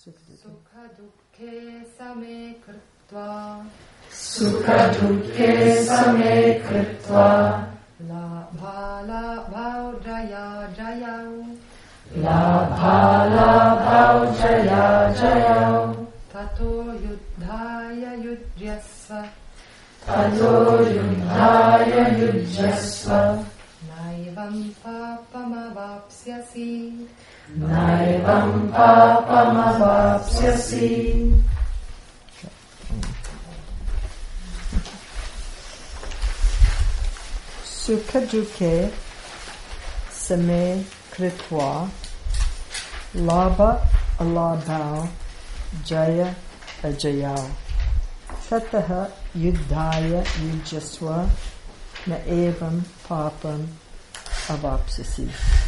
Sukha dukkhe same krutva. Sukha dukkhe same krutva. Labha labha jaya jaya. Labha labha jaya jaya. Tato yuddhaya yujyasva. Tato yuddhaya yujyasva. Naivam papamavapsyasi. Naivam papamavapsyasi. Sukha dukkhe same kritva labha alabhau jaya ajayau tataha yuddhaya yujasva na evam papam avapsasi.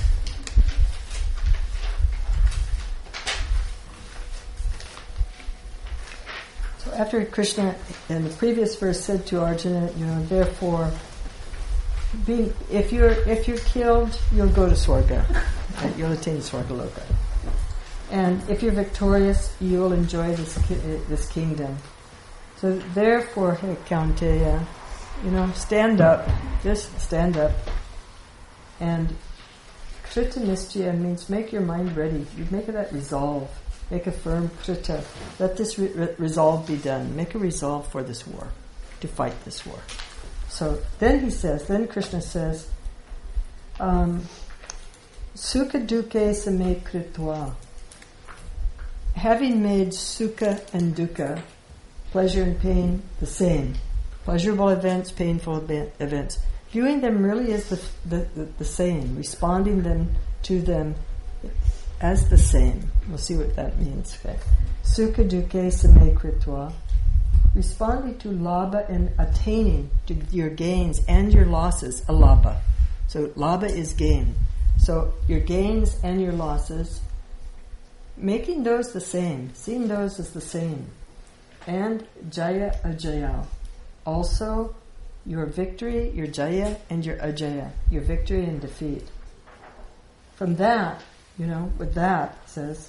So after Krishna in the previous verse said to Arjuna, therefore if you're killed, you'll go to Swarga. Right? You'll attain Swargaloka. And if you're victorious, you'll enjoy this kingdom. So therefore, hey, Kaunteya, stand up. Just stand up. And Krita Nischaya means make your mind ready. You make that resolve. Make a firm Krita. Let this resolve be done. Make a resolve for this war, to fight this war. So then Krishna says, Sukha dukkhe same kritva. Having made sukha and dukkha, pleasure and pain, the same. Pleasurable events, painful events. Viewing them really as the same. Responding to them as the same. We'll see what that means. Okay. Sukha dukkhe same kritva. Responding to labha and attaining to your gains and your losses, alabha. So labha is gain. So your gains and your losses, making those the same, seeing those as the same. And jaya ajaya. Also your victory, your jaya, and your ajaya, your victory and defeat. From that, with that, it says,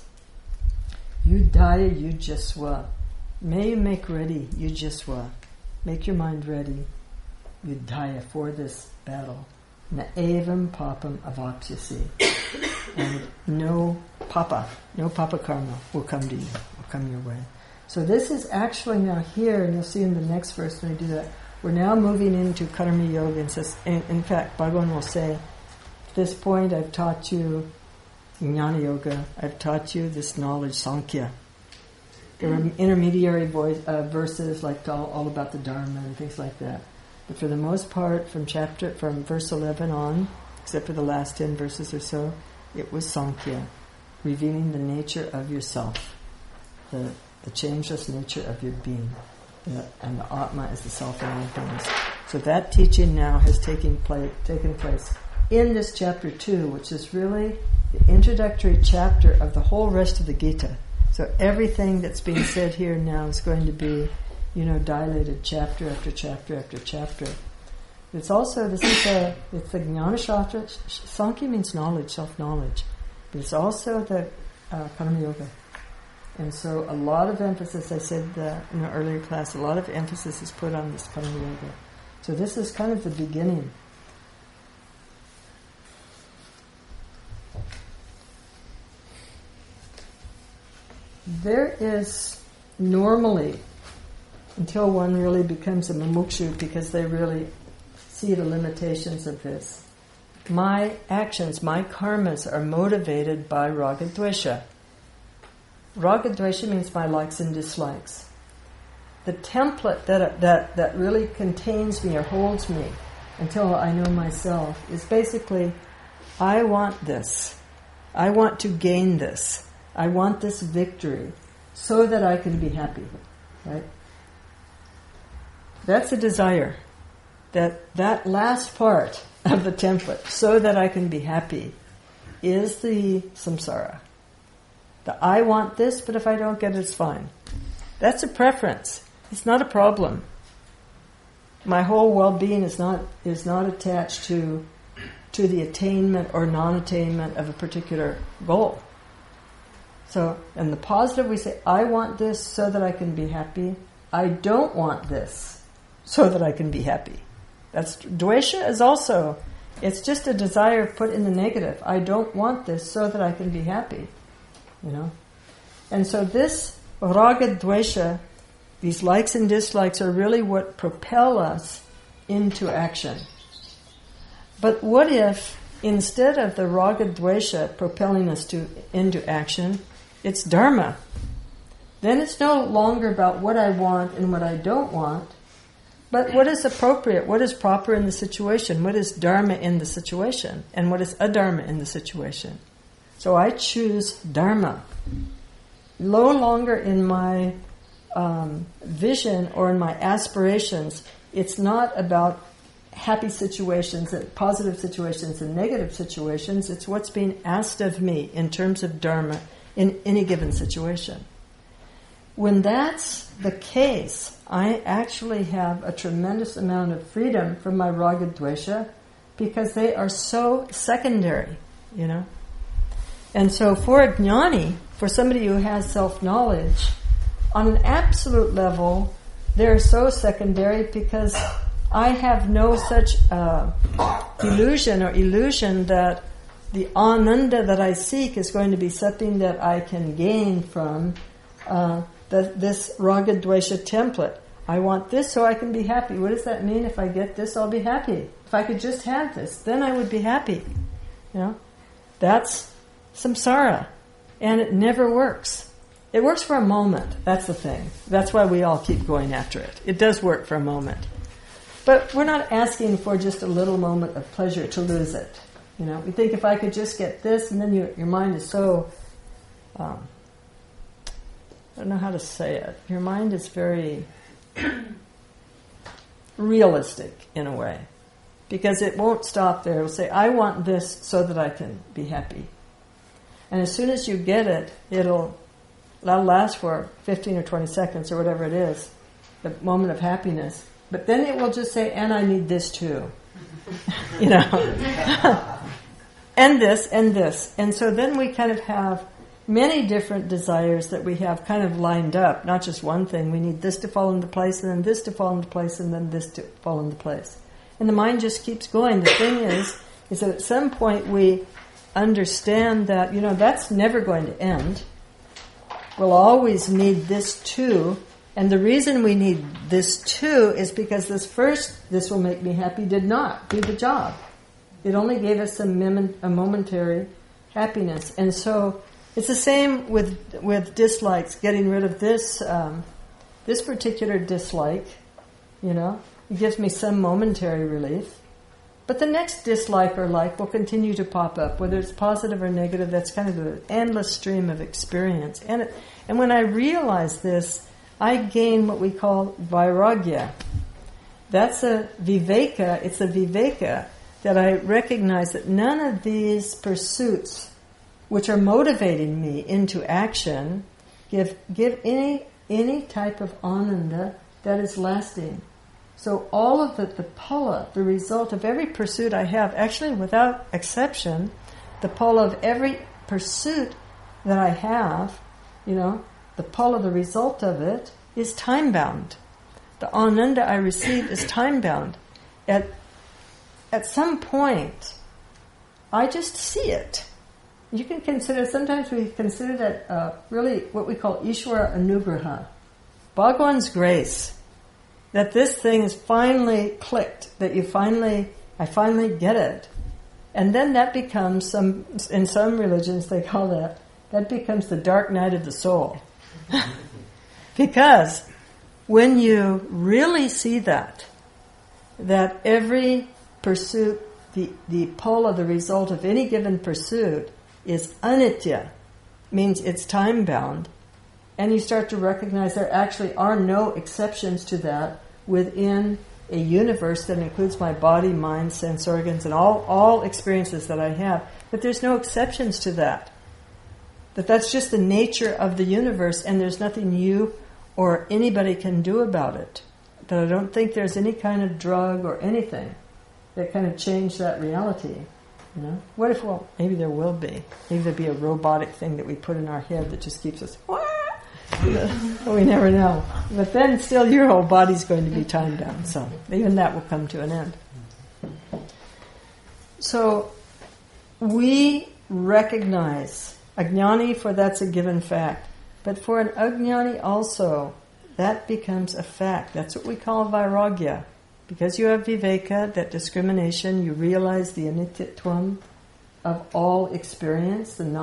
Yuddhaya yujasva. May you make ready, yujasva. Make your mind ready, Yuddhaya, for this battle. Na evam papam avapsyasi. And no papa karma will come to you, will come your way. So this is actually now here, and you'll see in the next verse when I do that, we're now moving into karma yoga. And says, in fact, Bhagavan will say, at this point I've taught you jnana yoga, I've taught you this knowledge, sankhya. There were intermediary verses like all about the Dharma and things like that. But for the most part, from verse 11 on, except for the last 10 verses or so, it was Sankhya, revealing the nature of yourself, the changeless nature of your being, and the Atma is the self in all things. So that teaching now has taken place in this chapter 2, which is really the introductory chapter of the whole rest of the Gita. So everything that's being said here now is going to be, dilated chapter after chapter after chapter. It's also, it's the Jnana Shastra. Sankhya means knowledge, self-knowledge. But it's also the Karma Yoga. And so a lot of emphasis, I said in an earlier class, a lot of emphasis is put on this Karma Yoga. So this is kind of the beginning. There is normally, until one really becomes a mumukshu, because they really see the limitations of this, my actions, my karmas are motivated by raga dvesha. Raga dvesha means my likes and dislikes. The template that really contains me or holds me until I know myself is basically, I want this. I want to gain this. I want this victory so that I can be happy, right? That's a desire. That last part of the template, so that I can be happy, is the samsara. The I want this, but if I don't get it, it's fine. That's a preference. It's not a problem. My whole well-being is not attached to the attainment or non-attainment of a particular goal. So, in the positive we say, I want this so that I can be happy. I don't want this so that I can be happy. That's dvesha is also, it's just a desire put in the negative. I don't want this so that I can be happy. You know? And so this raga dvesha, these likes and dislikes, are really what propel us into action. But what if, instead of the raga dvesha propelling us into action, it's dharma? Then it's no longer about what I want and what I don't want, but what is appropriate, what is proper in the situation, what is dharma in the situation, and what is adharma in the situation. So I choose dharma. No longer in my vision or in my aspirations, it's not about happy situations and positive situations and negative situations. It's what's being asked of me in terms of dharma in any given situation. When that's the case, I actually have a tremendous amount of freedom from my raga dvesha because they are so secondary, you know. And so for a jnani, for somebody who has self-knowledge, on an absolute level, they're so secondary because I have no such illusion that the ananda that I seek is going to be something that I can gain from this raga dvesha template. I want this so I can be happy. What does that mean? If I get this, I'll be happy. If I could just have this, then I would be happy. You know, that's samsara, and it never works. It works for a moment. That's the thing. That's why we all keep going after it. It does work for a moment. But we're not asking for just a little moment of pleasure to lose it. You know, we think if I could just get this, and then your mind is so, I don't know how to say it. Your mind is very realistic in a way, because it won't stop there. It will say, I want this so that I can be happy. And as soon as you get it, that'll last for 15 or 20 seconds or whatever it is, the moment of happiness. But then it will just say, and I need this too. You know. And this, and this. And so then we kind of have many different desires that we have kind of lined up, not just one thing. We need this to fall into place, and then this to fall into place, and then this to fall into place. And the mind just keeps going. The thing is that at some point we understand that, you know, that's never going to end. We'll always need this too. And the reason we need this too is because this will make me happy, did not do the job. It only gave us a momentary happiness. And so it's the same with dislikes, getting rid of this particular dislike, you know. It gives me some momentary relief. But the next dislike or like will continue to pop up, whether it's positive or negative. That's kind of an endless stream of experience. And when I realize this, I gain what we call vairagya. That's a viveka. It's a viveka that I recognize that none of these pursuits, which are motivating me into action, give any type of ananda that is lasting. So all of the phala, the result of every pursuit I have, actually without exception, the phala of every pursuit that I have, you know, the phala, the result of it, is time-bound. The ananda I receive is time-bound. At some point, I just see it. You can consider, sometimes we consider that really what we call Ishvara Anugraha, Bhagwan's grace, that this thing is finally clicked, that I finally get it. And then that becomes, in some religions they call that becomes the dark night of the soul. Because when you really see that every pursuit, the phala, the result of any given pursuit is anitya, means it's time-bound, and you start to recognize there actually are no exceptions to that within a universe that includes my body, mind, sense organs, and all experiences that I have, that there's no exceptions to that. That's just the nature of the universe, and there's nothing you or anybody can do about it. That I don't think there's any kind of drug or anything that kind of changed that reality. You know? What if, well, maybe there will be. Maybe there'll be a robotic thing that we put in our head that just keeps us, we never know. But then still your whole body's going to be timed down, so even that will come to an end. So we recognize ajnani, for that's a given fact. But for an ajnani also, that becomes a fact. That's what we call vairagya. Because you have viveka, that discrimination, you realize the anityatvam of all experience, the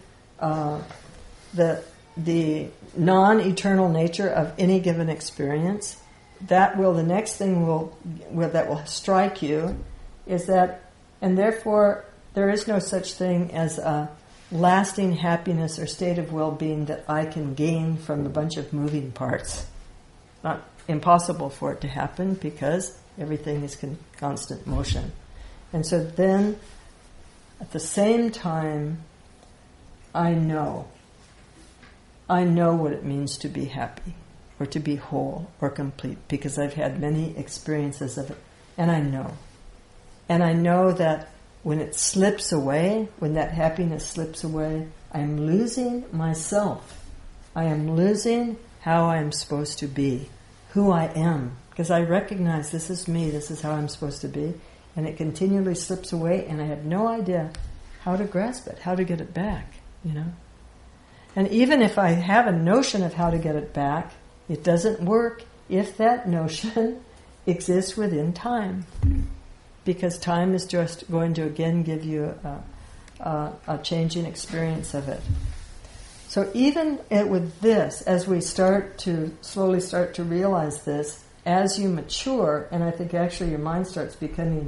non-eternal nature of any given experience. That will, the next thing that will strike you is that, and therefore there is no such thing as a lasting happiness or state of well-being that I can gain from a bunch of moving parts. Not impossible for it to happen because everything is constant motion. And so then, at the same time, I know what it means to be happy or to be whole or complete because I've had many experiences of it. And I know that when it slips away, when that happiness slips away, I'm losing myself. I am losing how I'm supposed to be, who I am. Because I recognize this is me, this is how I'm supposed to be. And it continually slips away and I have no idea how to grasp it, how to get it back, you know. And even if I have a notion of how to get it back, it doesn't work if that notion exists within time. Because time is just going to again give you a changing experience of it. So even with this, as we slowly start to realize this, as you mature, and I think actually your mind starts becoming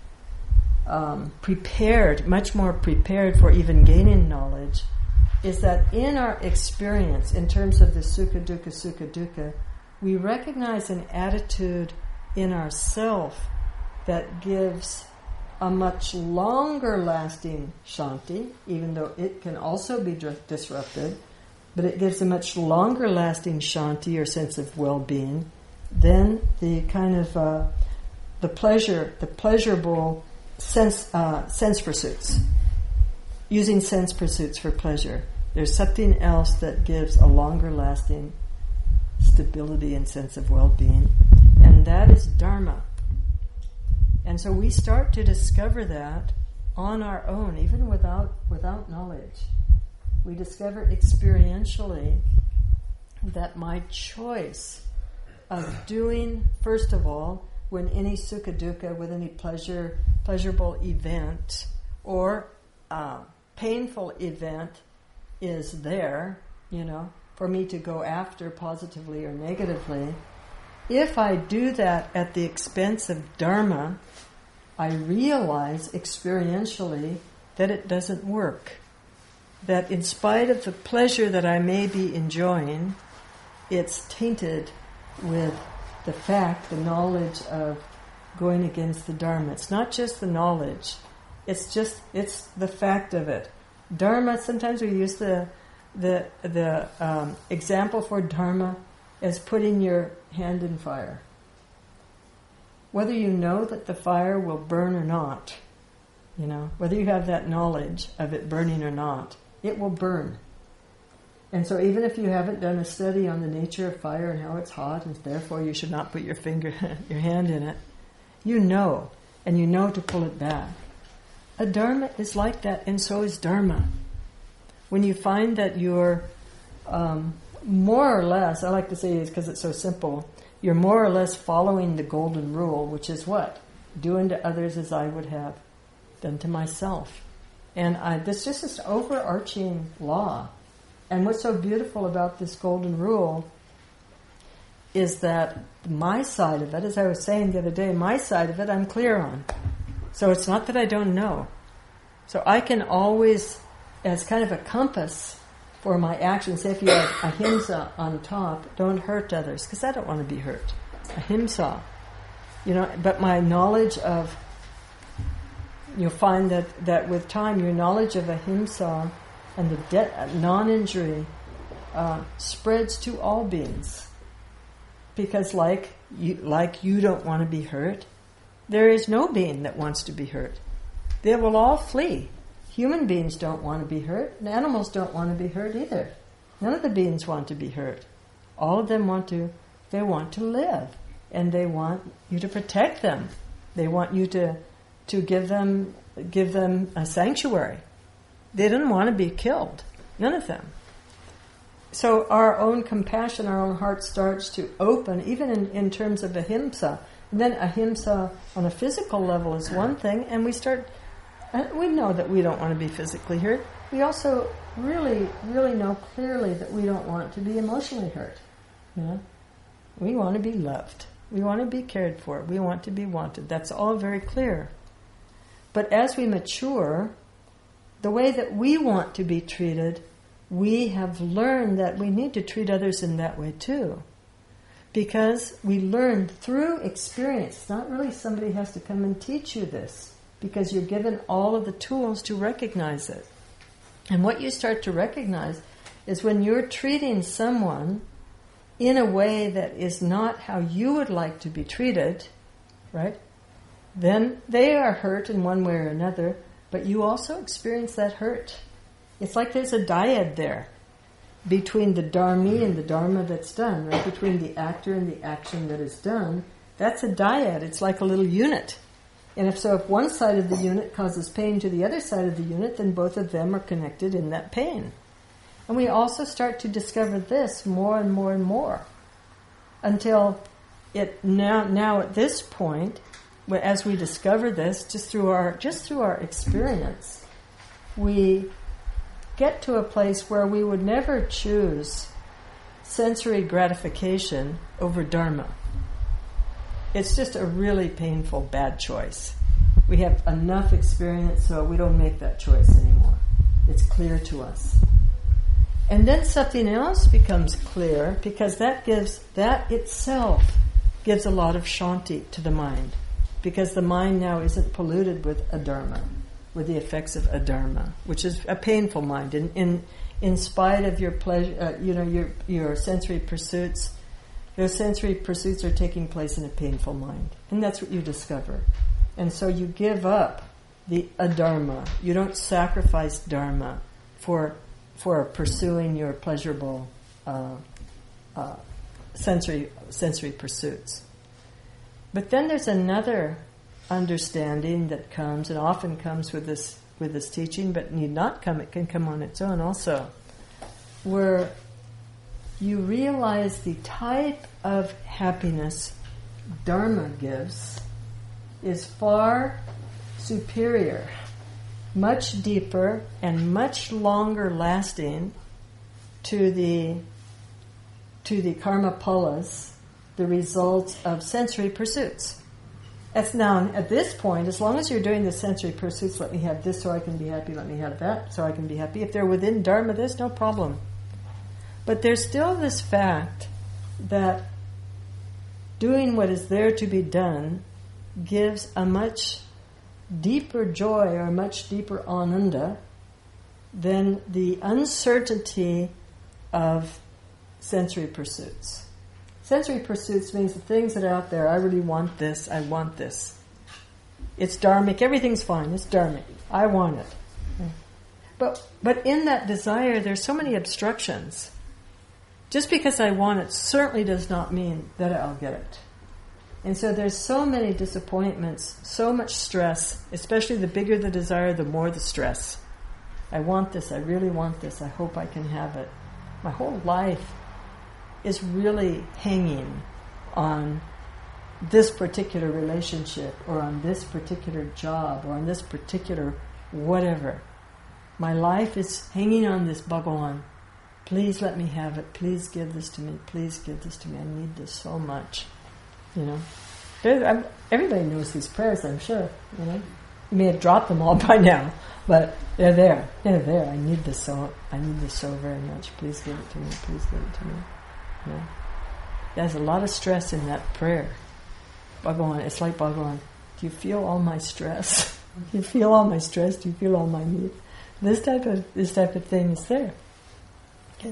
prepared, much more prepared for even gaining knowledge, is that in our experience, in terms of the sukha dukkha, we recognize an attitude in ourself that gives a much longer lasting shanti, even though it can also be disrupted, but it gives a much longer lasting shanti or sense of well-being than the kind of the pleasurable sense pursuits. Using sense pursuits for pleasure. There's something else that gives a longer lasting stability and sense of well-being, and that is dharma. And so we start to discover that on our own, even without knowledge. We discover experientially that my choice of doing, first of all, when any sukha dukkha, with any pleasurable event or painful event is there, you know, for me to go after positively or negatively, if I do that at the expense of dharma, I realize experientially that it doesn't work. That in spite of the pleasure that I may be enjoying, it's tainted with the fact, the knowledge of going against the dharma. It's not just the knowledge, it's the fact of it. Dharma, sometimes we use the example for dharma as putting your hand in fire. Whether you know that the fire will burn or not, you know, whether you have that knowledge of it burning or not, it will burn. And so even if you haven't done a study on the nature of fire and how it's hot, and therefore you should not put your hand in it, you know, and you know to pull it back. A dharma is like that, and so is dharma. When you find that you're more or less, I like to say this because it's so simple, you're more or less following the golden rule, which is what? Do unto others as I would have done to myself. And this just is an overarching law. And what's so beautiful about this golden rule is that my side of it, as I was saying the other day, my side of it I'm clear on. So it's not that I don't know. So I can always, as kind of a compass for my actions, say if you have ahimsa on top, don't hurt others, because I don't want to be hurt. Ahimsa. You know, but my knowledge of, you'll find that with time, your knowledge of ahimsa and the non-injury spreads to all beings. Because like you don't want to be hurt, there is no being that wants to be hurt. they will all flee. Human beings don't want to be hurt, and animals don't want to be hurt either. None of the beings want to be hurt. All of them want to live, and they want you to protect them. They want you to give them a sanctuary. They don't want to be killed. None of them. So our own compassion, our own heart starts to open, even in terms of ahimsa. And then ahimsa on a physical level is one thing, and we know that we don't want to be physically hurt. We also really, really know clearly that we don't want to be emotionally hurt. You know? We want to be loved. We want to be cared for. We want to be wanted. That's all very clear. But as we mature, the way that we want to be treated, we have learned that we need to treat others in that way too. Because we learn through experience. It's not really somebody has to come and teach you this, because you're given all of the tools to recognize it. And what you start to recognize is when you're treating someone in a way that is not how you would like to be treated, right? Then they are hurt in one way or another, but you also experience that hurt. It's like there's a dyad there between the dharmi and the dharma that's done, right? Between the actor and the action that is done. That's a dyad. It's like a little unit. And if one side of the unit causes pain to the other side of the unit, then both of them are connected in that pain. And we also start to discover this more and more and more, until it now at this point, as we discover this, just through our experience, we get to a place where we would never choose sensory gratification over dharma. It's just a really painful, bad choice. We have enough experience, so we don't make that choice anymore. It's clear to us. And then something else becomes clear, because that itself gives a lot of shanti to the mind, because the mind now isn't polluted with adharma, with the effects of adharma, which is a painful mind. In spite of your pleasure, your sensory pursuits, those sensory pursuits are taking place in a painful mind, and that's what you discover. And so you give up the adharma. You don't sacrifice dharma for pursuing your pleasurable sensory pursuits. But then there's another understanding that comes, and often comes with this teaching, but need not come. It can come on its own also, where you realize the type of happiness dharma gives is far superior, much deeper and much longer lasting to the karma phalas, the results of sensory pursuits. That's now, at this point, as long as you're doing the sensory pursuits, let me have this so I can be happy, let me have that so I can be happy. If they're within dharma, there's no problem. But there's still this fact that doing what is there to be done gives a much deeper joy or a much deeper ananda than the uncertainty of sensory pursuits. Sensory pursuits means the things that are out there, I really want this, I want this. It's dharmic, everything's fine, it's dharmic, I want it. But in that desire, there's so many obstructions. Just because I want it certainly does not mean that I'll get it. And so there's so many disappointments, so much stress, especially the bigger the desire, the more the stress. I want this, I really want this, I hope I can have it. My whole life is really hanging on this particular relationship, or on this particular job, or on this particular whatever. My life is hanging on this Bhagawan. Please let me have it. Please give this to me. Please give this to me. I need this so much. Everybody knows these prayers, I'm sure. You may have dropped them all by now, but they're there. They're there. I need this so very much. Please give it to me. Please give it to me. There's a lot of stress in that prayer. Bhagawan, it's like Bhagawan. Do you feel all my stress? Do you feel all my stress? Do you feel all my need? This type of thing is there. Okay.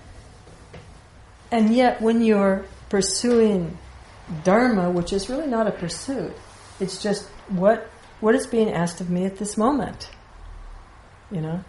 And yet, when you're pursuing dharma, which is really not a pursuit, it's just what what is being asked of me at this moment? You know?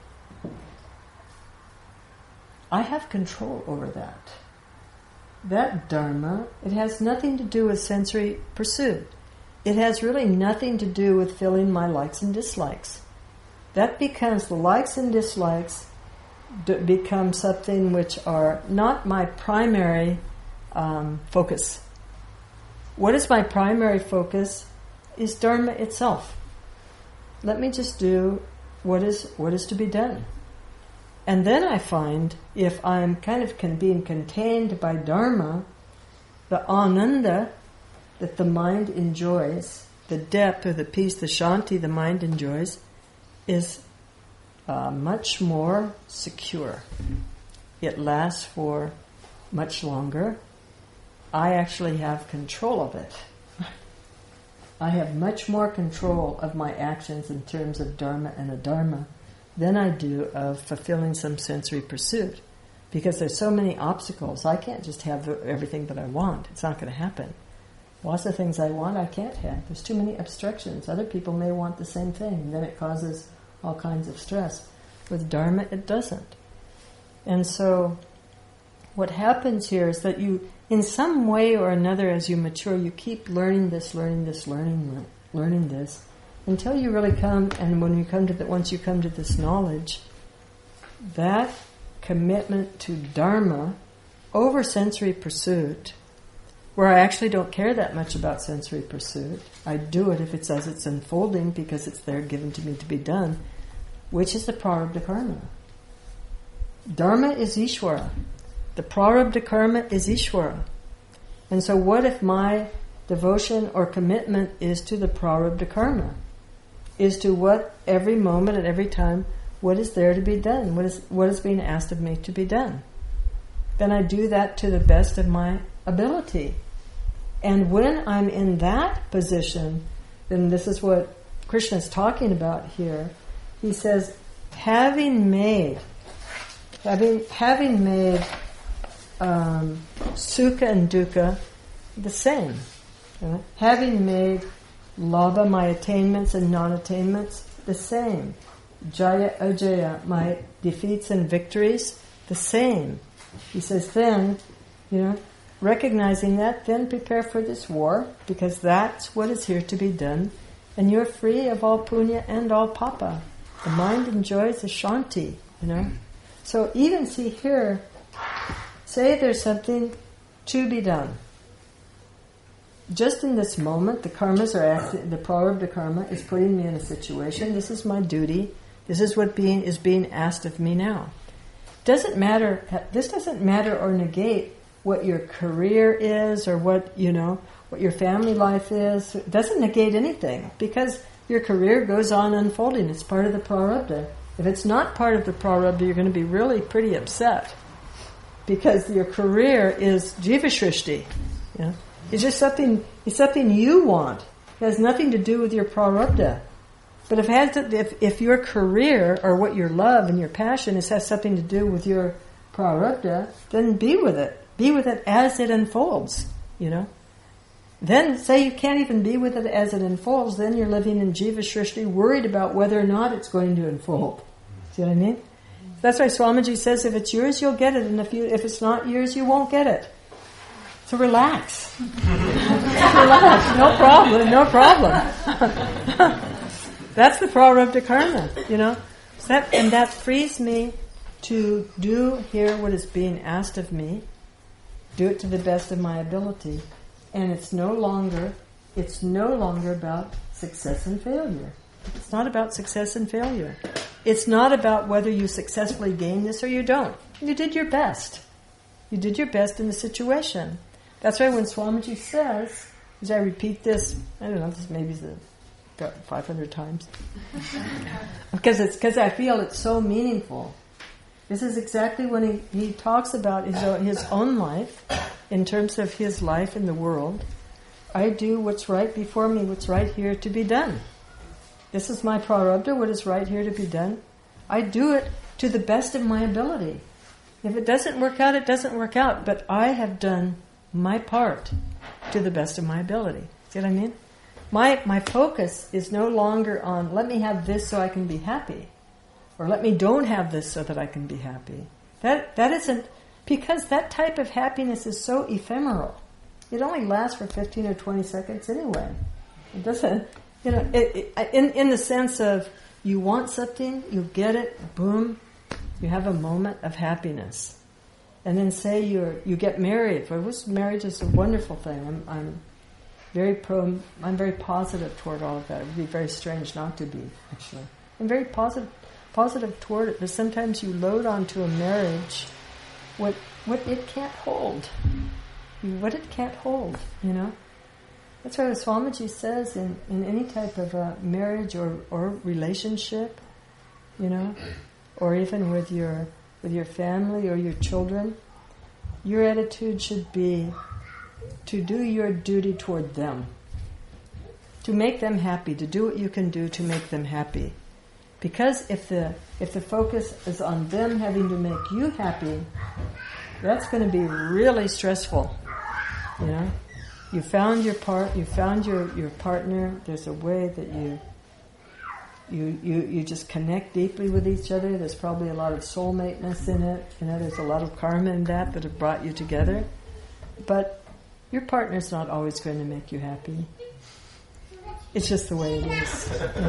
I have control over that. That dharma, it has nothing to do with sensory pursuit. It has really nothing to do with filling my likes and dislikes. That becomes, the likes and dislikes become something which are not my primary focus. What is my primary focus is dharma itself. Let me just do what is to be done. And then I find, if I'm kind of being contained by dharma, the ananda that the mind enjoys, the depth or the peace, the shanti the mind enjoys, is much more secure. It lasts for much longer. I actually have control of it. I have much more control of my actions in terms of dharma and adharma than I do of fulfilling some sensory pursuit. Because there's so many obstacles. I can't just have everything that I want. It's not going to happen. Lots of things I want I can't have. There's too many obstructions. Other people may want the same thing, and then it causes all kinds of stress. With dharma, it doesn't. And so what happens here is that you, in some way or another, as you mature, you keep learning this, until you really come, and when you come to once you come to this knowledge, that commitment to dharma over sensory pursuit, where I actually don't care that much about sensory pursuit. I do it if it's as it's unfolding because it's there given to me to be done, which is the prarabdha karma. Dharma is Ishvara. The prarabdha karma is Ishvara. And so what if my devotion or commitment is to the prarabdha karma? Is to what every moment at every time, what is there to be done? What is being asked of me to be done? Then I do that to the best of my ability. And when I'm in that position, then this is what Krishna is talking about here. He says, having made sukha and dukkha the same, having made labha, my attainments and non-attainments, the same, jaya ajaya, my defeats and victories, the same. He says, then, recognizing that, then prepare for this war, because that's what is here to be done, and you're free of all punya and all papa. The mind enjoys the shanti, So even see here, say there's something to be done. Just in this moment, the karmas are acting, the prarabdha karma is putting me in a situation. This is my duty. This is what is being asked of me now. Doesn't matter. This doesn't matter or negate what your career is or what your family life is. It doesn't negate anything because your career goes on unfolding. It's part of the prarabdha. If it's not part of the prarabdha, you're going to be really pretty upset because your career is jiva shrishti. It's just something. It's something you want. It has nothing to do with your prarabdha. But if your career or what your love and your passion has something to do with your prarabdha, then be with it. Be with it as it unfolds. Then say you can't even be with it as it unfolds. Then you're living in jiva shrishti, worried about whether or not it's going to unfold. See what I mean? That's why Swamiji says, if it's yours, you'll get it, and if it's not yours, you won't get it. So relax. Relax. No problem. That's the prarabdha karma, And that frees me to do here what is being asked of me, do it to the best of my ability, and it's no longer about success and failure. It's not about success and failure. It's not about whether you successfully gain this or you don't. You did your best. You did your best in the situation. That's why when Swamiji says, as I repeat this, I don't know, this maybe is 500 times, because I feel it's so meaningful. This is exactly when he talks about his own life, in terms of his life in the world. I do what's right before me, what's right here to be done. This is my prarabdha, what is right here to be done. I do it to the best of my ability. If it doesn't work out, it doesn't work out, but I have done my part to the best of my ability. See what I mean? My focus is no longer on let me have this so I can be happy, or let me don't have this so that I can be happy. That isn't, because that type of happiness is so ephemeral. It only lasts for 15 or 20 seconds anyway. It doesn't, in the sense of you want something, you get it, boom, you have a moment of happiness. And then say you get married. For which marriage is a wonderful thing. I'm very positive toward all of that. It would be very strange not to be, actually. I'm very positive toward it, but sometimes you load onto a marriage what it can't hold. What it can't hold, That's why Swamiji says in any type of a marriage or relationship, or even with your family or your children, your attitude should be to do your duty toward them, to make them happy, to do what you can do to make them happy. Because if the focus is on them having to make you happy, that's going to be really stressful. You found your partner. There's a way that you just connect deeply with each other. There's probably a lot of soulmateness in it. There's a lot of karma in that have brought you together. But your partner's not always going to make you happy. It's just the way it is.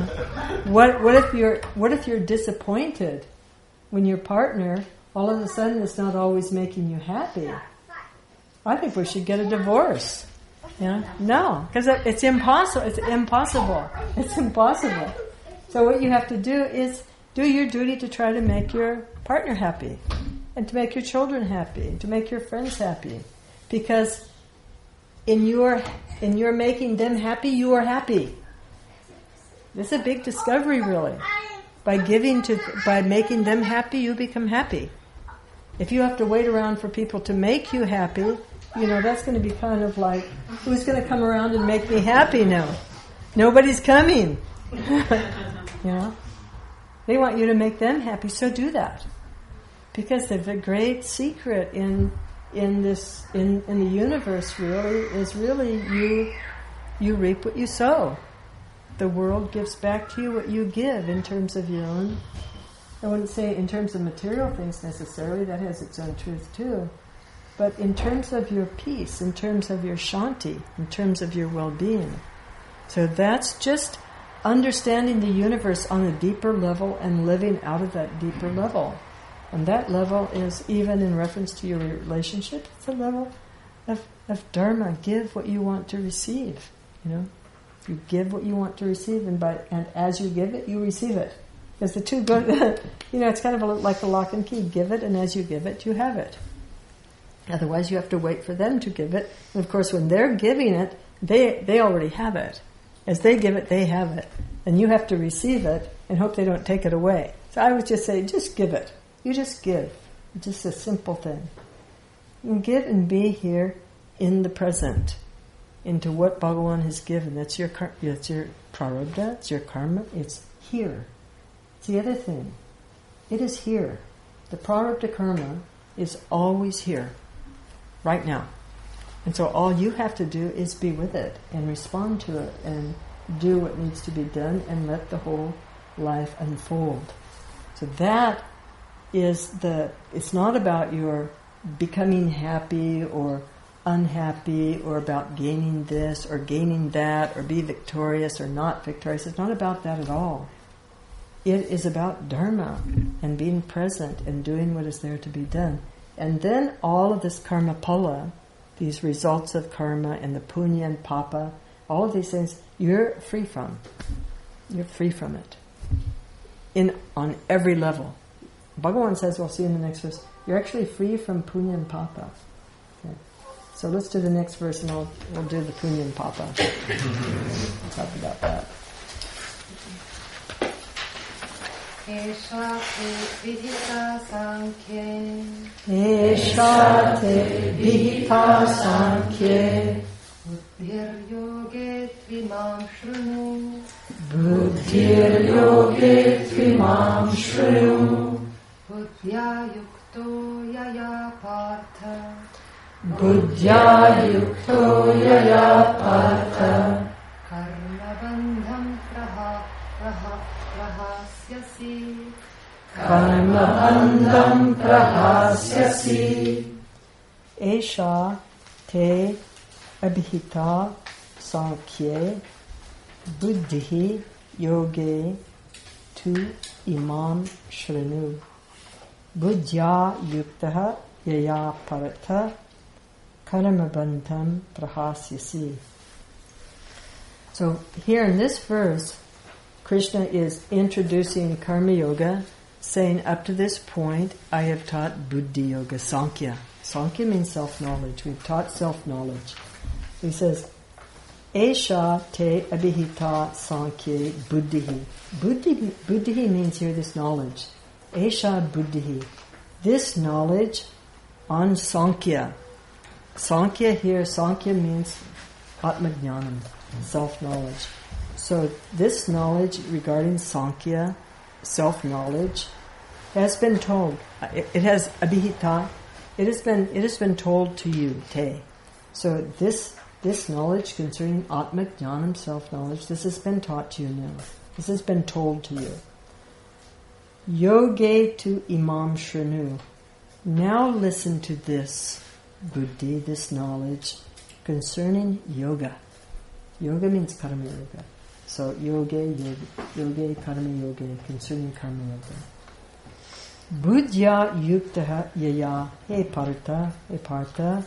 What if you're disappointed when your partner all of a sudden is not always making you happy? I think we should get a divorce. No, because it's impossible. It's impossible. It's impossible. So what you have to do is do your duty to try to make your partner happy, and to make your children happy, and to make your friends happy. Because in your making them happy, you are happy. This is a big discovery, really. By making them happy, you become happy. If you have to wait around for people to make you happy, that's going to be kind of like, who's going to come around and make me happy now? Nobody's coming. They want you to make them happy, so do that. Because the great secret in the universe is you reap what you sow. The world gives back to you what you give in terms of your own. I wouldn't say in terms of material things necessarily, that has its own truth too. But in terms of your peace, in terms of your shanti, in terms of your well-being. So that's just understanding the universe on a deeper level and living out of that deeper level. And that level is, even in reference to your relationship, it's a level of dharma. Give what you want to receive. You give what you want to receive, and as you give it, you receive it. Because the two go, it's kind of like a lock and key. Give it, and as you give it, you have it. Otherwise, you have to wait for them to give it. And of course, when they're giving it, they already have it. As they give it, they have it. And you have to receive it and hope they don't take it away. So I would just say, just give it. You just give. It's just a simple thing. You give and be here in the present, into what Bhagavan has given. That's your prarabdha, it's your karma, it's here. It's the other thing. It is here. The prarabdha karma is always here, right now. And so all you have to do is be with it and respond to it and do what needs to be done and let the whole life unfold. So that is it's not about your becoming happy or unhappy or about gaining this or gaining that or be victorious or not victorious. It's not about that at all. It is about dharma and being present and doing what is there to be done. And then all of this karma phala, these results of karma and the punya and papa, all of these things, you're free from. You're free from it. On every level. Bhagavan says, we'll see in the next verse, you're actually free from punya and papa. Okay. So let's do the next verse and we'll do the punya and papa. We'll talk about that. Esha te vihita sankhye Esha te vihita sankhye Buddhir yoge tvimam shrunu Buddhir yoge tvimam shrunu Buddhya yukto yaya partha Buddhya yukto yaya partha Karma bandham prahasyasi. Esha te abhita sankhye buddhi yoge tu imam shrinu. Buddhya yuktaha yaya paratha karma bandham prahasyasi. So here in this verse, Krishna is introducing Karma Yoga, saying up to this point, I have taught Buddhi Yoga, Sankhya. Sankhya means self-knowledge. We've taught self-knowledge. He says, Esha te abhita sankhye buddhi. Buddhi means here this knowledge. Esha buddhi. This knowledge on Sankhya. Sankhya here, Sankhya means Atmajnanam, self-knowledge. So this knowledge regarding Sankhya, self-knowledge, has been told. It has abhita. It has been told to you, te. So this knowledge concerning Atma Jnanam, self-knowledge, this has been taught to you now. This has been told to you. Yoge tu imam shrinu. Now listen to this buddhi, this knowledge concerning yoga. Yoga means karma yoga. So yoge, karma yoga, concerning karma yoga. Buddhya yukta yaya, he partha,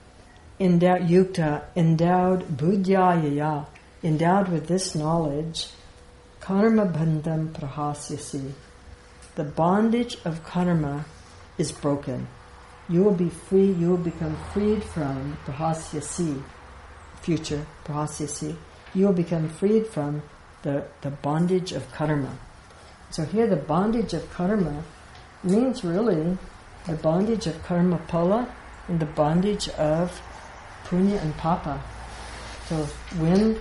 endowed buddhya yaya, endowed with this knowledge, karma bandham prahasyasi. The bondage of karma is broken. You will be free, you will become freed from prahasyasi, future prahasyasi. You will become freed from the bondage of karma. So here the bondage of karma means really the bondage of karma phala and the bondage of punya and papa. So when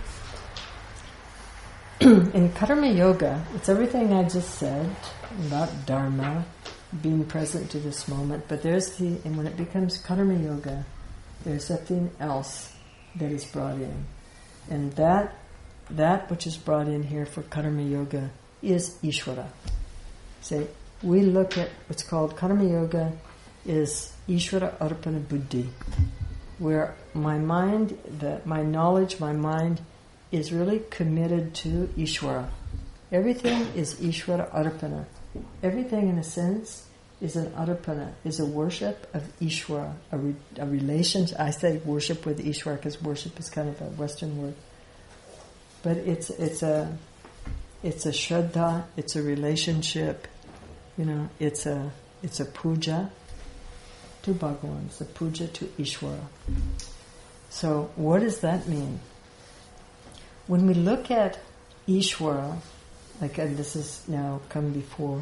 in karma yoga, it's everything I just said about dharma, being present to this moment, but and when it becomes karma yoga, there's something else that is brought in. And that which is brought in here for karma yoga is Ishvara. Say, we look at what's called karma yoga is Ishvara Arpana Buddhi, where my mind, my knowledge, my mind is really committed to Ishvara. Everything is Ishvara Arpana. Everything in a sense is an arpana, is a worship of Ishvara, a relation. I say worship with Ishvara because worship is kind of a Western word. But it's a shraddha, it's a relationship, it's a puja to Bhagavan, it's a puja to Ishvara. So what does that mean? When we look at Ishvara, and this is now come before,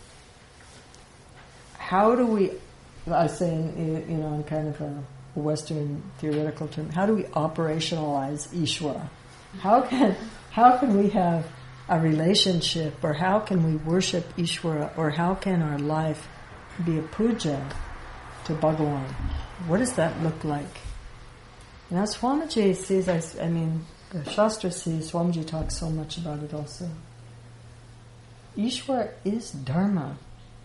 how do we, I was saying, in kind of a Western theoretical term, how do we operationalize Ishvara? How can we have a relationship, or how can we worship Ishvara, or how can our life be a puja to Bhagavan? What does that look like? Now Swamiji sees, the Shastra sees, Swamiji talks so much about it also. Ishvara is Dharma.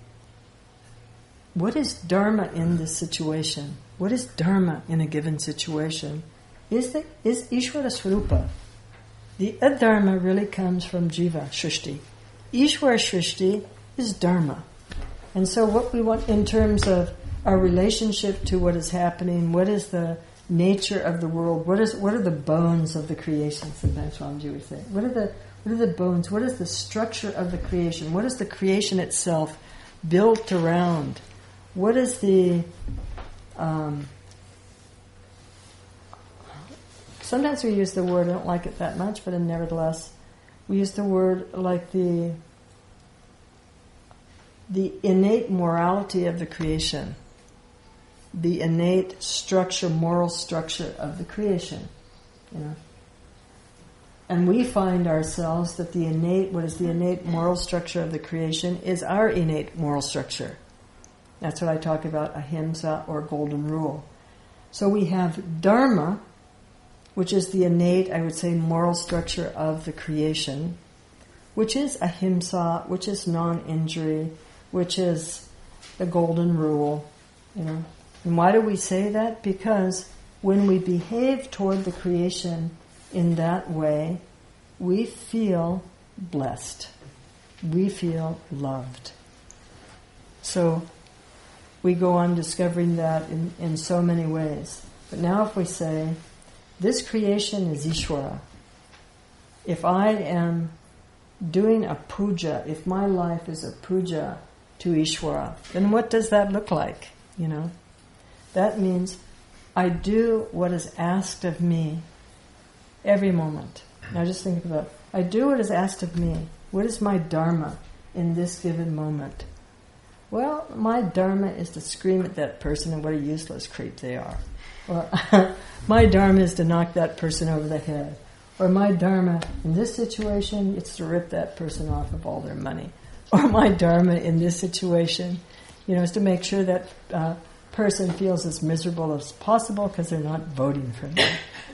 What is Dharma in this situation? What is Dharma in a given situation? Is Ishvara Swarupa. The adharma really comes from Jiva Shrishti. Ishvara Shrishti is Dharma. And so what we want in terms of our relationship to what is happening, what is the nature of the world, what are the bones of the creation, sometimes Swamiji would say. What are the bones? What is the structure of the creation? What is the creation itself built around? What is the... sometimes we use the word, I don't like it that much, but nevertheless, we use the word like the innate morality of the creation, the innate structure, moral structure of the creation, And we find ourselves that what is the innate moral structure of the creation is our innate moral structure. That's what I talk about, ahimsa or golden rule. So we have dharma, which is the innate, I would say, moral structure of the creation, which is ahimsa, which is non-injury, which is the golden rule, you know. And why do we say that? Because when we behave toward the creation in that way, we feel blessed. We feel loved. So we go on discovering that in so many ways. But now if we say, this creation is Ishvara. If I am doing a puja, if my life is a puja to Ishvara, then what does that look like? You know, that means I do what is asked of me every moment. Now just think about it. I do what is asked of me. What is my dharma in this given moment? Well, my dharma is to scream at that person and what a useless creep they are. Or my dharma is to knock that person over the head. Or my dharma in this situation, it's to rip that person off of all their money. Or my dharma in this situation, you know, is to make sure that person feels as miserable as possible because they're not voting for me.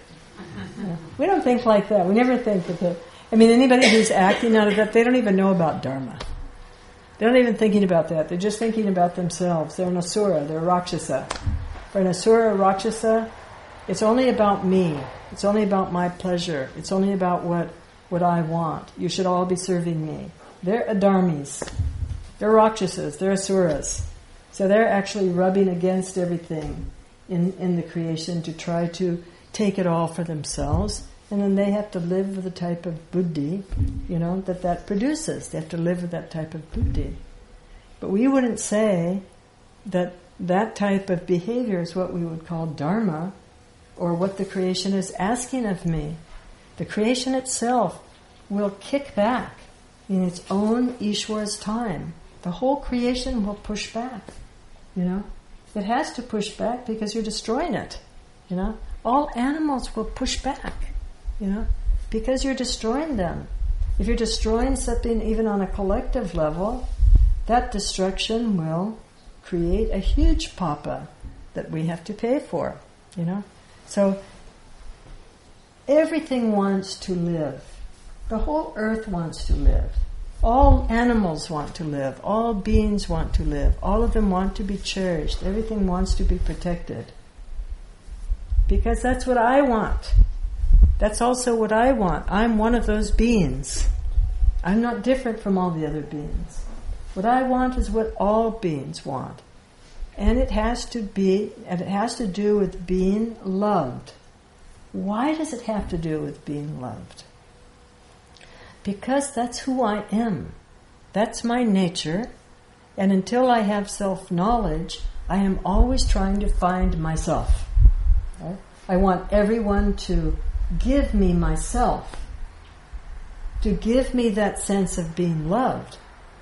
We don't think like that. We never think that anybody who's acting out of that, they don't even know about dharma. They're not even thinking about that. They're just thinking about themselves. They're an asura. They're a rakshasa. For an asura, a rakshasa, it's only about me. It's only about my pleasure. It's only about what I want. You should all be serving me. They're adharmis. They're rakshasas. They're asuras. So they're actually rubbing against everything in the creation to try to take it all for themselves. And then they have to live with the type of buddhi, you know, that produces. They have to live with that type of buddhi. But we wouldn't say that type of behavior is what we would call dharma, or what the creation is asking of me. The creation itself will kick back in its own Ishvara's time. The whole creation will push back, you know. It has to push back because you're destroying it, you know. All animals will push back, you know, because you're destroying them. If you're destroying something even on a collective level, that destruction will create a huge papa that we have to pay for, you know. So everything wants to live. The whole earth wants to live. All animals want to live. All beings want to live. All of them want to be cherished. Everything wants to be protected. Because that's what I want. That's also what I want. I'm one of those beings. I'm not different from all the other beings. What I want is what all beings want. And it has to do with being loved. Why does it have to do with being loved? Because that's who I am. That's my nature. And until I have self-knowledge, I am always trying to find myself. Right? I want everyone to give me myself, to give me that sense of being loved.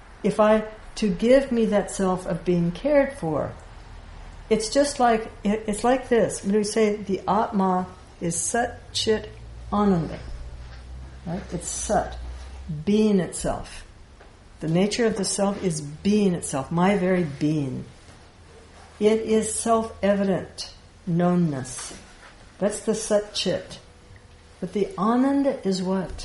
To give me that self of being cared for. It's just like, it's like this. When we say the Atma is Sat Chit Ananda. Right? It's Sat, being itself. The nature of the self is being itself, my very being. It is self-evident, knownness. That's the Sat Chit. But the Ananda is what?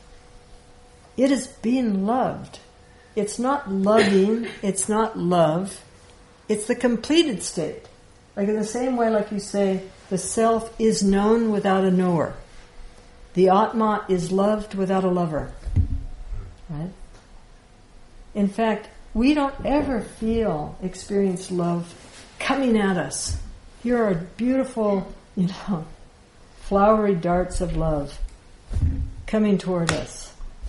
It is being loved. It's not loving, it's not love, it's the completed state. Like in the same way, like you say, the self is known without a knower. The Atma is loved without a lover. Right? In fact, we don't ever experience love coming at us. Here are beautiful, flowery darts of love coming toward us.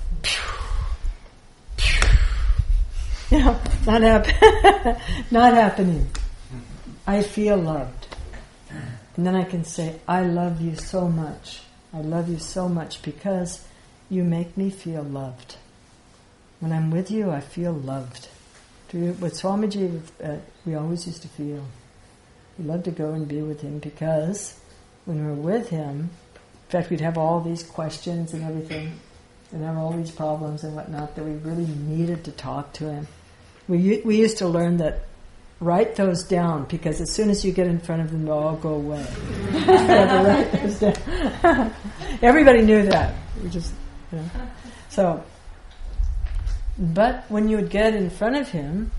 Not happening. I feel loved. And then I can say, I love you so much. I love you so much because you make me feel loved. When I'm with you, I feel loved. With Swamiji, we always used to feel. We loved to go and be with him because when we were with him, in fact, we'd have all these questions and everything, and have all these problems and whatnot that we really needed to talk to him. We used to learn that write those down because as soon as you get in front of them, they'll all go away. Write those down. Everybody knew that. So, but when you would get in front of him,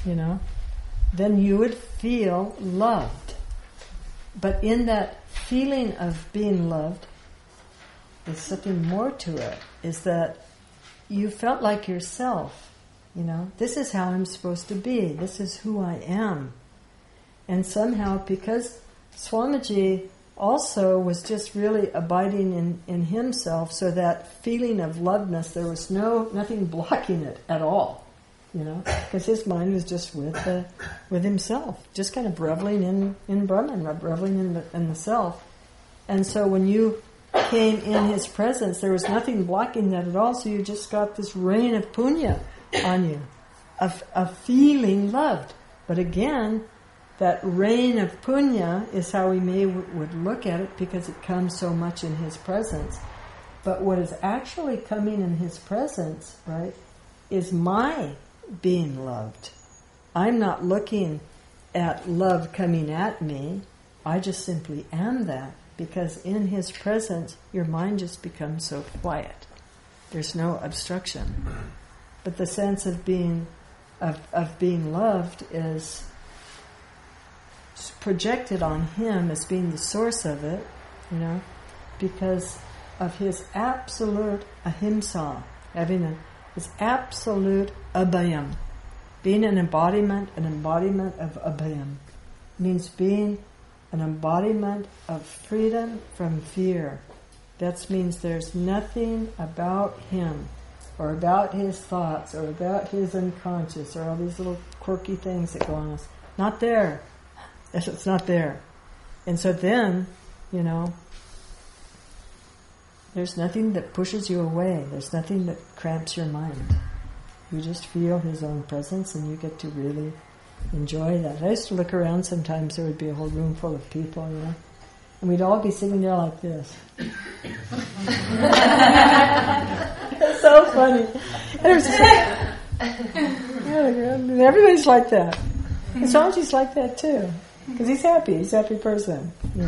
then you would feel loved. But in that feeling of being loved, there's something more to it, is that you felt like yourself. This is how I'm supposed to be. This is who I am. And somehow, because Swamiji also was just really abiding in himself, so that feeling of lovedness, there was nothing blocking it at all, because his mind was just with himself, just kind of reveling in Brahman, reveling in the self. And so when you came in his presence, there was nothing blocking that at all, so you just got this rain of punya on you, of feeling loved. But again, that rain of punya is how we would look at it, because it comes so much in his presence. But what is actually coming in his presence, right, is my being loved. I'm not looking at love coming at me. I just simply am that, because in his presence, your mind just becomes so quiet. There's no obstruction. But the sense of being loved is projected on him as being the source of it, because of his absolute ahimsa, having his absolute abhayam. Being an embodiment of abhayam means being an embodiment of freedom from fear. That means there's nothing about him, or about his thoughts, or about his unconscious, or all these little quirky things that go on us. Not there. It's not there. And so then, there's nothing that pushes you away. There's nothing that cramps your mind. You just feel his own presence, and you get to really enjoy that. I used to look around sometimes, there would be a whole room full of people, and we'd all be sitting there like this. It's so funny. And it was just and everybody's like that. And Swamiji's like that too. Because he's happy. He's a happy person,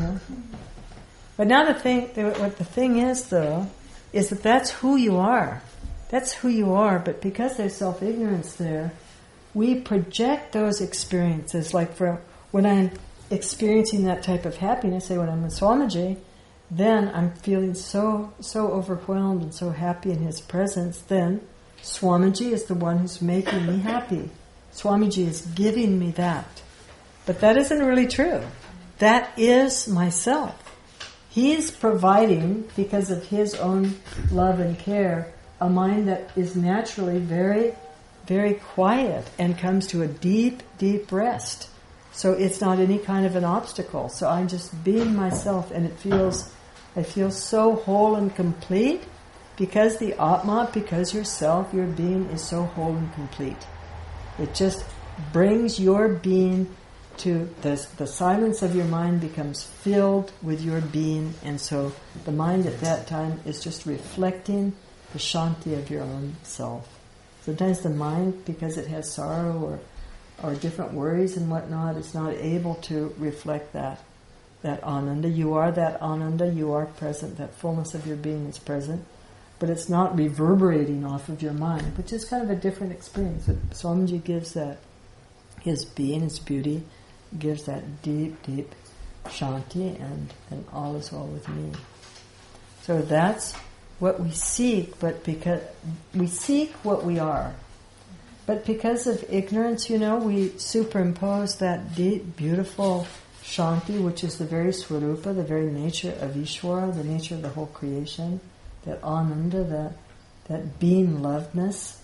But now what the thing is, though, is that that's who you are. That's who you are. But because there's self-ignorance there, we project those experiences. Like when I'm experiencing that type of happiness, say when I'm with Swamiji, then I'm feeling so overwhelmed and so happy in his presence. Then Swamiji is the one who's making me happy. Swamiji is giving me that. But that isn't really true. That is myself. He's providing, because of his own love and care, a mind that is naturally very, very quiet and comes to a deep, deep rest. So it's not any kind of an obstacle. So I'm just being myself, and I feel so whole and complete, because the Atma, because yourself, your being is so whole and complete. It just brings your being to the silence of your mind becomes filled with your being, and so the mind at that time is just reflecting the shanti of your own self. Sometimes the mind, because it has sorrow or different worries and whatnot, is not able to reflect that ananda. You are that ananda, you are present, that fullness of your being is present, but it's not reverberating off of your mind, which is kind of a different experience. But Swamiji gives that, his being, his beauty, gives that deep, deep shanti, and all is well with me. So that's what we seek, but because we seek what we are. But because of ignorance, we superimpose that deep, beautiful shanti, which is the very swarupa, the very nature of Ishvara, the nature of the whole creation, that ananda, that being lovedness,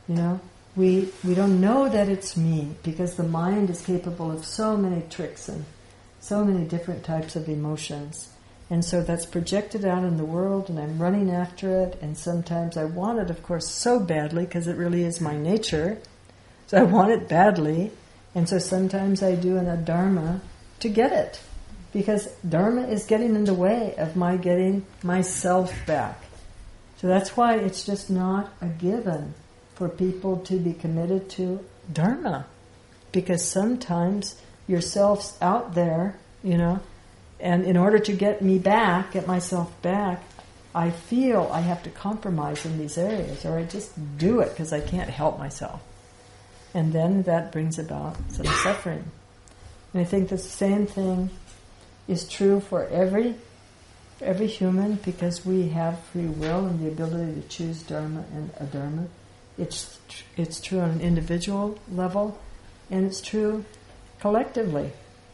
We don't know that it's me, because the mind is capable of so many tricks and so many different types of emotions. And so that's projected out in the world, and I'm running after it, and sometimes I want it, of course, so badly, because it really is my nature. So I want it badly, and so sometimes I do an adharma to get it, because dharma is getting in the way of my getting myself back. So that's why it's just not a given for people to be committed to dharma, because sometimes yourself's out there, and in order to get myself back, I feel I have to compromise in these areas, or I just do it because I can't help myself. And then that brings about some suffering. And I think the same thing is true for every human, because we have free will and the ability to choose dharma and adharma. It's true on an individual level, and it's true collectively,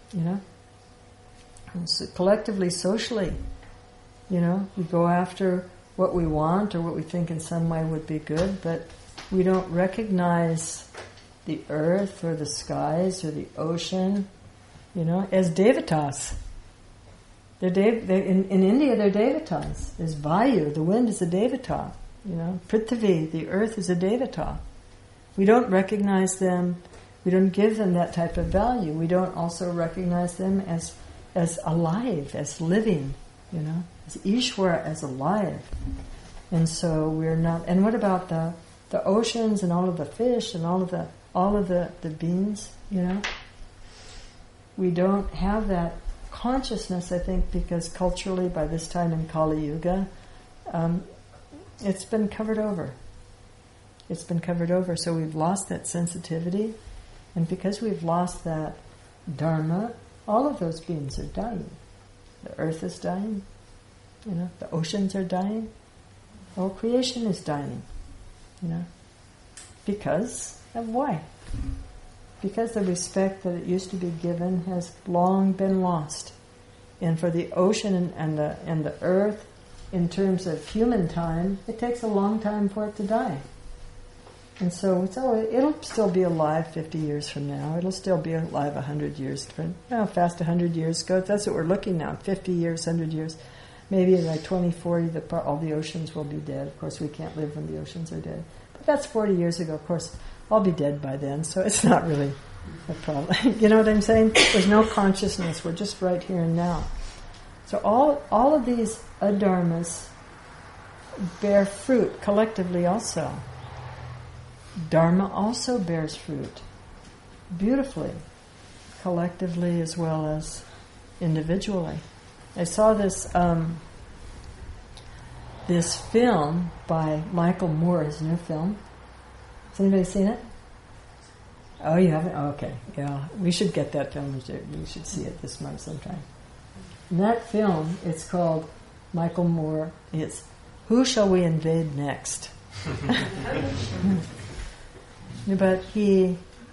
And so collectively, socially, we go after what we want or what we think in some way would be good, but we don't recognize the earth or the skies or the ocean, as devatas. In India, they're devatas. There's Vayu, the wind is a devata. Prithvi, the earth is a devata. We don't recognize them. We don't give them that type of value. We don't also recognize them as alive, as living, as Ishvara, as alive. And so we're not. And what about the oceans and all of the fish and all of the beings? We don't have that consciousness, I think, because culturally, by this time in Kali Yuga, it's been covered over. It's been covered over, so we've lost that sensitivity, and because we've lost that dharma, all of those beings are dying. The earth is dying, the oceans are dying, all creation is dying, because of why? Because the respect that it used to be given has long been lost. And for the ocean and the earth, in terms of human time, it takes a long time for it to die. And so it'll still be alive 50 years from now. It'll still be alive 100 years from now. How fast 100 years go? That's what we're looking now. 50 years, 100 years. Maybe in like 2040, all the oceans will be dead. Of course, we can't live when the oceans are dead. But that's 40 years ago. Of course, I'll be dead by then, so it's not really a problem. You know what I'm saying? There's no consciousness. We're just right here and now. So all of these adharmas bear fruit collectively also. Dharma also bears fruit beautifully, collectively as well as individually. I saw this film by Michael Moore, his new film. Has anybody seen it? Oh, you haven't? Oh, okay. Yeah, we should get that film. We should see it this month sometime. In that film, it's called Michael Moore. It's Who Shall We Invade Next? But he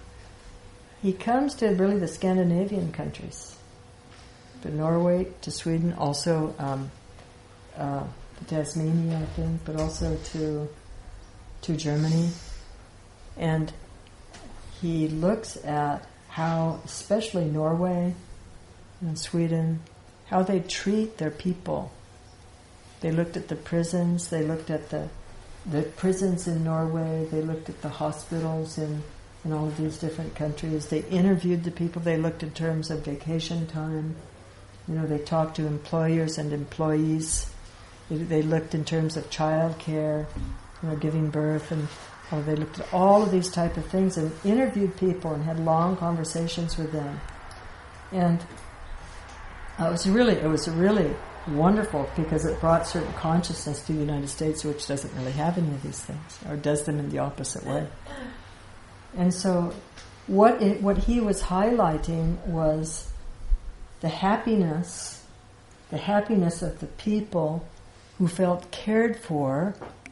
comes to really the Scandinavian countries, to Norway, to Sweden, also to Tasmania, I think, but also to Germany. And he looks at how, especially Norway and Sweden, how they treat their people. They looked at the prisons, they looked at the prisons in Norway, they looked at the hospitals in all of these different countries. They interviewed the people, they looked in terms of vacation time. They talked to employers and employees. They looked in terms of child care, giving birth, and they looked at all of these type of things and interviewed people and had long conversations with them. And it was really wonderful, because it brought certain consciousness to the United States, which doesn't really have any of these things, or does them in the opposite way. And so what he was highlighting was the happiness of the people who felt cared for,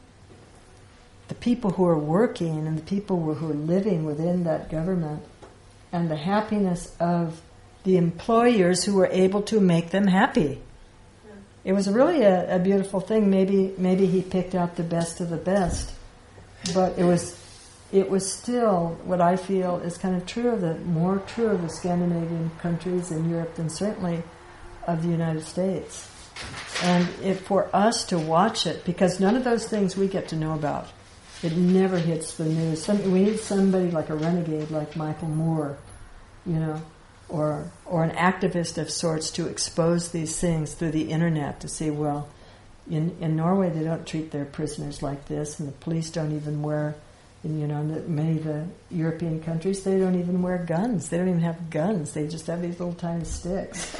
the people who are working and the people who are living within that government, and the happiness of the employers who were able to make them happy. It was really a beautiful thing. Maybe he picked out the best of the best, but it was still what I feel is kind of more true of the Scandinavian countries in Europe than certainly of the United States. And for us to watch it, because none of those things we get to know about. It never hits the news. We need somebody like a renegade like Michael Moore, or an activist of sorts to expose these things through the internet, to say, well, in Norway they don't treat their prisoners like this, and the police don't even wear, in many of the European countries, they don't even wear guns. They don't even have guns. They just have these little tiny sticks.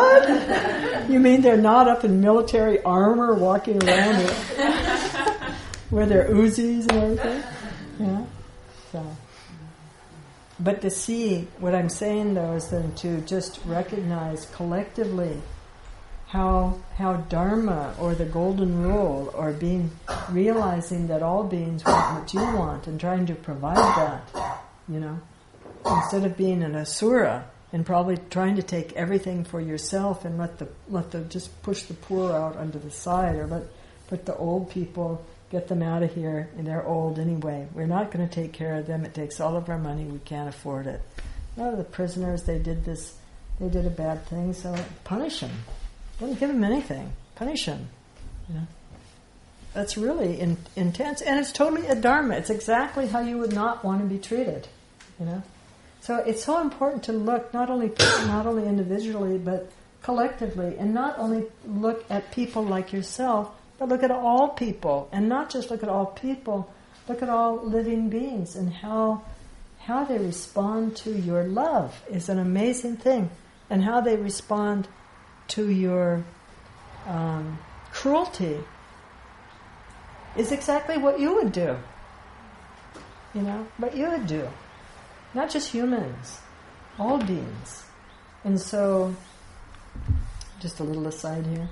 What? You mean they're not up in military armor walking around? Where there are Uzis and everything. Yeah. So. But to see, what I'm saying though is then to just recognize collectively how Dharma or the Golden Rule or realizing that all beings want what you want and trying to provide that, instead of being an asura and probably trying to take everything for yourself and let the just push the poor out onto the side, or put the old people, get them out of here, and they're old anyway. We're not going to take care of them. It takes all of our money. We can't afford it. No, the prisoners, they did a bad thing, so punish them. Don't give them anything. Punish them. That's really intense, and it's totally a dharma. It's exactly how you would not want to be treated. So it's so important to look not only individually, but collectively, and not only look at people like yourself, but look at all people, and not just look at all people, look at all living beings, and how they respond to your love is an amazing thing, and how they respond to your cruelty is exactly what you would do. What you would do. Not just humans, all beings. And so, just a little aside here,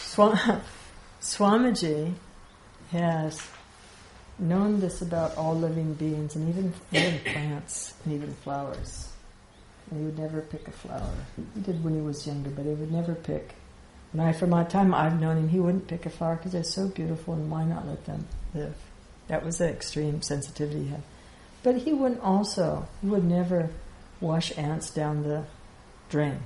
Swamiji has known this about all living beings, and even plants, and even flowers. And he would never pick a flower. He did when he was younger, but he would never pick. And from my time I've known him, he wouldn't pick a flower because they're so beautiful, and why not let them live? That was the extreme sensitivity he had. But he would never wash ants down the drain,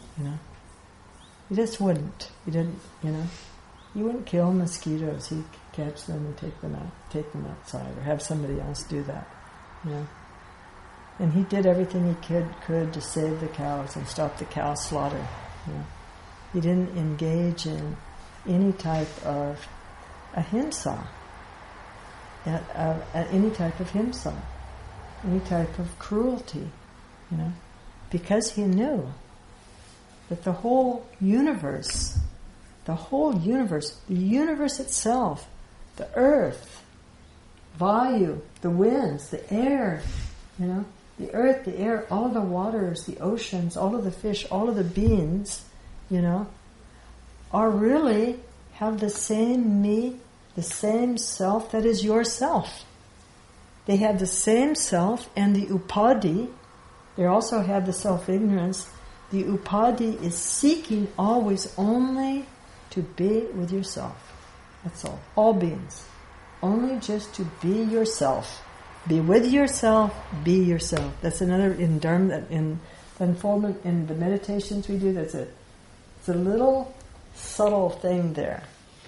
He just wouldn't. He didn't, He wouldn't kill mosquitoes. He'd catch them and take them outside, or have somebody else do that, And he did everything he could to save the cows and stop the cow slaughter. He didn't engage in any type of ahimsa, any type of cruelty, because he knew that the whole universe, the universe itself, the earth, Vayu, the winds, the air, the earth, the air, all the waters, the oceans, all of the fish, all of the beings, are really have the same me, the same self that is yourself. They have the same self, and the upadhi, they also have the self-ignorance. The upadhi is seeking always only to be with yourself. That's all. All beings. Only just to be yourself. Be with yourself, be yourself. That's another in Dharma, in the unfoldment, in the meditations we do, that's it. It's a little subtle thing there.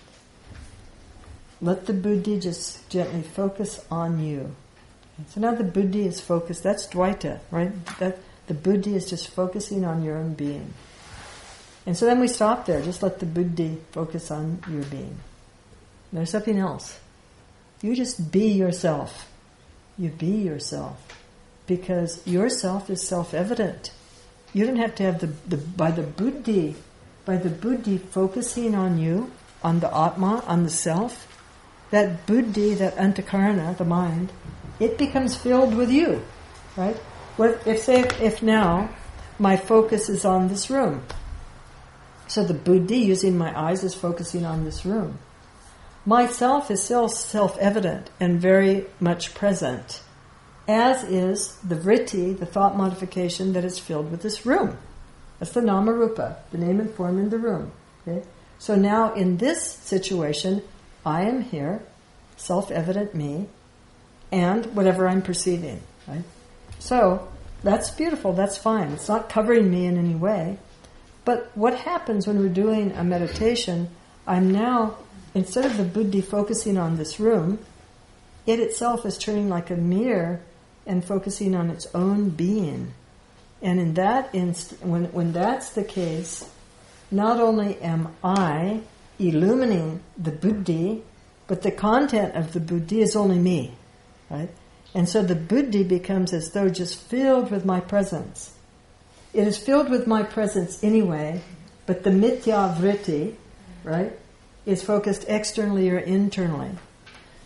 Let the buddhi just gently focus on you. So now the buddhi is focused, that's Dvaita, right? That the buddhi is just focusing on your own being. And so then we stop there, just let the buddhi focus on your being. There's something else. You just be yourself. You be yourself. Because yourself is self-evident. You don't have to have by the buddhi focusing on you, on the atma, on the self, that buddhi, that antakarana, the mind, it becomes filled with you, right? If now my focus is on this room, so the buddhi, using my eyes, is focusing on this room. Myself is still self-evident and very much present, as is the vritti, the thought modification that is filled with this room. That's the nama-rupa, the name and form in the room. Okay? So now in this situation, I am here, self-evident me, and whatever I'm perceiving. Right? So that's beautiful, that's fine. It's not covering me in any way. But what happens when we're doing a meditation, I'm now, instead of the buddhi focusing on this room, it itself is turning like a mirror and focusing on its own being. And in that when that's the case, not only am I illumining the buddhi, but the content of the buddhi is only me, right? And so the buddhi becomes as though just filled with my presence. It is filled with my presence anyway, but the mithya vritti, right, is focused externally or internally.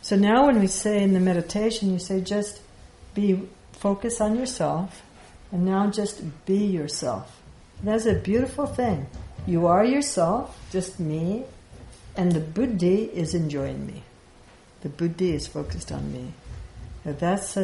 So now when we say in the meditation, you say just focus on yourself, and now just be yourself. That's a beautiful thing. You are yourself, just me, and the buddhi is enjoying me. The buddhi is focused on me. Now that's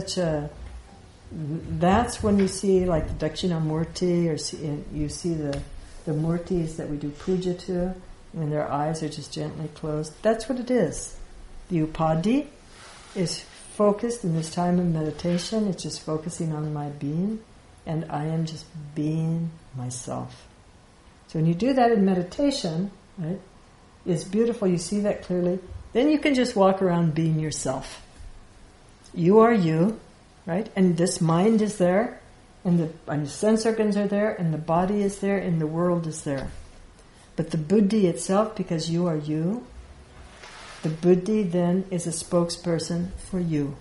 when you see like the Dakshinamurti, or you see the murtis that we do puja to, and their eyes are just gently closed. That's what it is. The upadhi is focused in this time of meditation. It's just focusing on my being, and I am just being myself. So when you do that in meditation, right, it's beautiful. You see that clearly. Then you can just walk around being yourself. You are you, right? And this mind is there, and the sense organs are there, and the body is there, and the world is there. But the buddhi itself, because you are you, the buddhi then is a spokesperson for you.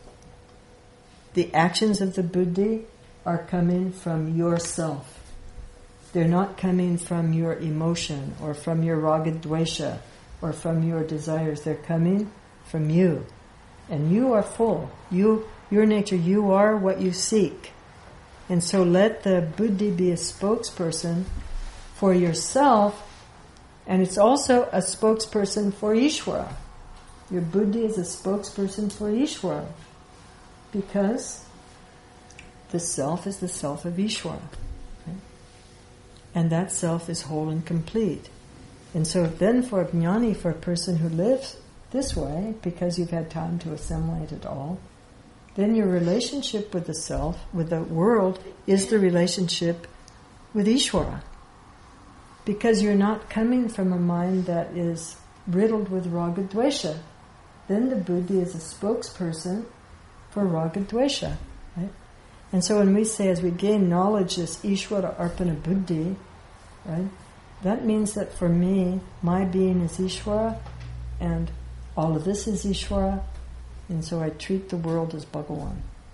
The actions of the buddhi are coming from yourself. They're not coming from your emotion or from your raga dvesha or from your desires. They're coming from you. And you are full. Your nature, you are what you seek. And so let the buddhi be a spokesperson for yourself, and it's also a spokesperson for Ishvara. Your buddhi is a spokesperson for Ishvara, because the self is the self of Ishvara. Right? And that self is whole and complete. And so then for a jnani, for a person who lives this way, because you've had time to assimilate it all, then your relationship with the self, with the world, is the relationship with Ishvara. Because you're not coming from a mind that is riddled with raga dvesha. Then the buddhi is a spokesperson for raga dvesha. Right? And so when we say, as we gain knowledge, this Ishvara Arpana Buddhi, right, that means that for me, my being is Ishvara, and all of this is Ishvara, and so I treat the world as Bhagawan.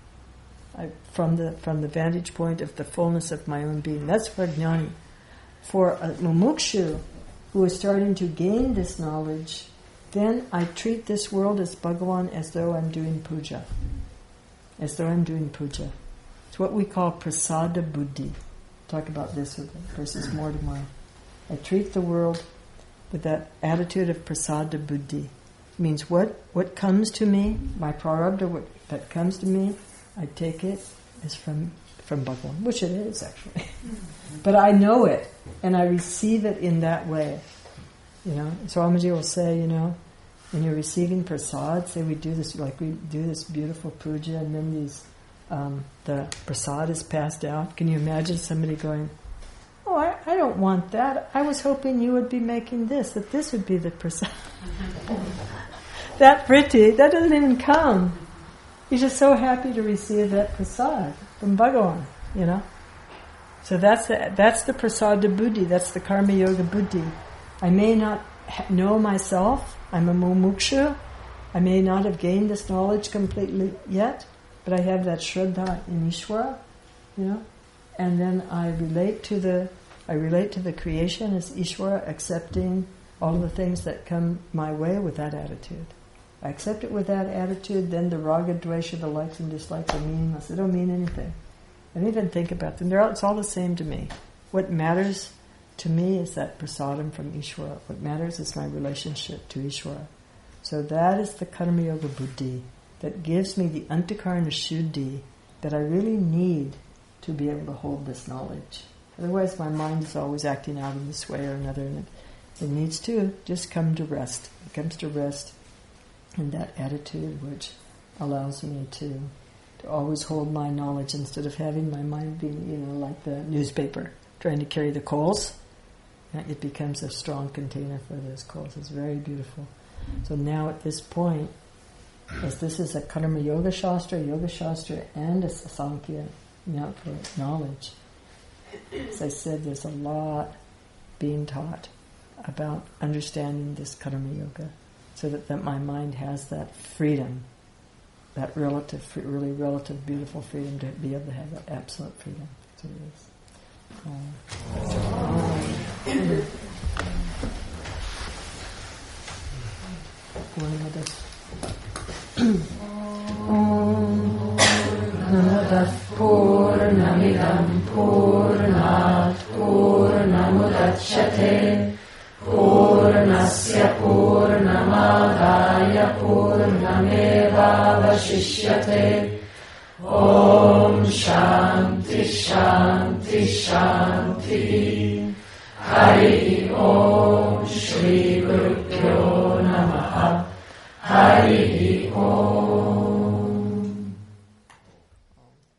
From the vantage point of the fullness of my own being. That's for jnani. For a mumukshu who is starting to gain this knowledge, then I treat this world as Bhagawan, as though I'm doing puja. As though I'm doing puja. It's what we call prasada buddhi. Talk about this with verses more tomorrow. I treat the world with that attitude of prasada buddhi. It means what comes to me, my prarabdha, that comes to me, I take it as from Bhagavan, which it is actually. But I know it, and I receive it in that way. Swamiji will say, when you're receiving prasad, say we do this beautiful puja, and then the prasad is passed out. Can you imagine somebody going, "Oh, I don't want that. I was hoping you would be making this, that this would be the prasad." That pretty, that doesn't even come. He's just so happy to receive that prasad from Bhagavan, So that's the prasada buddhi, that's the karma yoga buddhi. I may not know myself, I'm a mumukshu, I may not have gained this knowledge completely yet, but I have that shraddha in Ishvara, and then I relate to the creation as Ishvara, accepting all the things that come my way with that attitude. I accept it with that attitude, then the raga, dvesha, the likes and dislikes are meaningless. They don't mean anything. I don't even think about them. It's all the same to me. What matters to me is that prasadam from Ishvara. What matters is my relationship to Ishvara. So that is the karma yoga buddhi that gives me the antakarana shuddhi that I really need to be able to hold this knowledge. Otherwise my mind is always acting out in this way or another, and it needs to just come to rest. It comes to rest in that attitude which allows me to always hold my knowledge instead of having my mind being, like the newspaper, trying to carry the coals. It becomes a strong container for those coals. It's very beautiful. So now at this point, as this is a karma yoga shastra, and a sankhya for knowledge, as I said, there's a lot being taught about understanding this karma yoga, so that my mind has that freedom, that really relative, beautiful freedom to be able to have that absolute freedom. So it is. Going with us. Purnamadaः Purnamidam Purnat Purnamudachyate Purnasya Purnamadaya Purnamevavashishyate Om Shanti Shanti Shanti Hari Om Shri Gurubhyo Namaha Hari Om